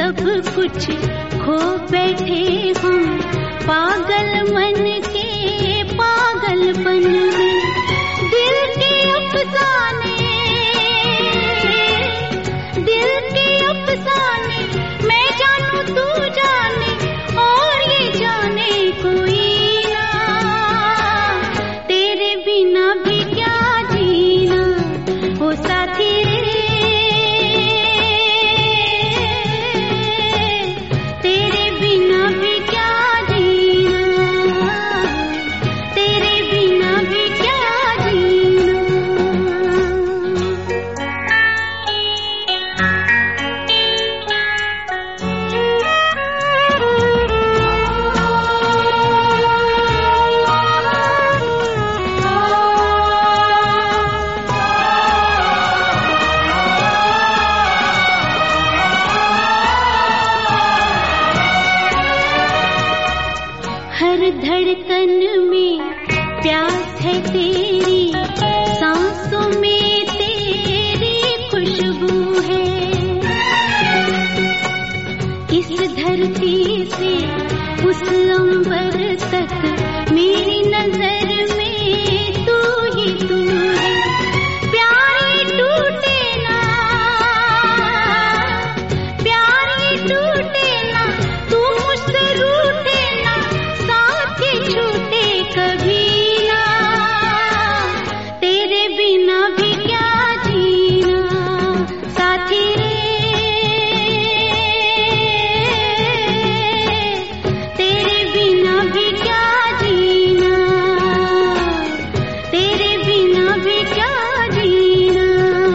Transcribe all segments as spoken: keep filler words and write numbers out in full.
सब कुछ खो बैठे हम, पागल मन के पागलपन में। दिल के अफसाने, दिल के अफसाने, मैं जानू तू जाने और ये जाने कोई ना, तेरे बिना भी क्या जीना हो साथी रे, तेरे बिना भी क्या जीना, तेरे बिना भी क्या जीना। हर धड़कन में प्यास है तेरी, सांसों में तेरी खुशबू है। इस धरती से उस अंबर तक मेरी नजर में तू ही तू है। प्यार टूटे ना, प्यार टूटे ना, तू मुझसे रूठे ना, साथ ही छूटे कभी ना, तेरे बिना भी क्या जीना साथी रे, तेरे बिना भी क्या जीना, तेरे बिना भी क्या जीना।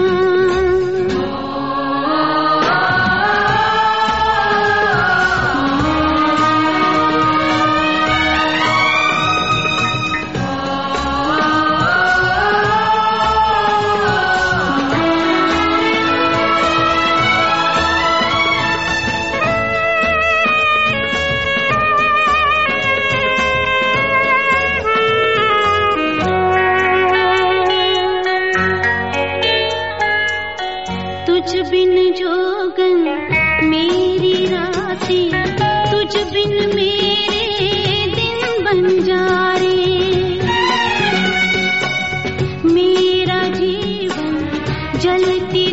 तुझ बिन जोगन मेरी रातें, तुझ बिन मेरे दिन बन जा रे। मेरा जीवन जलती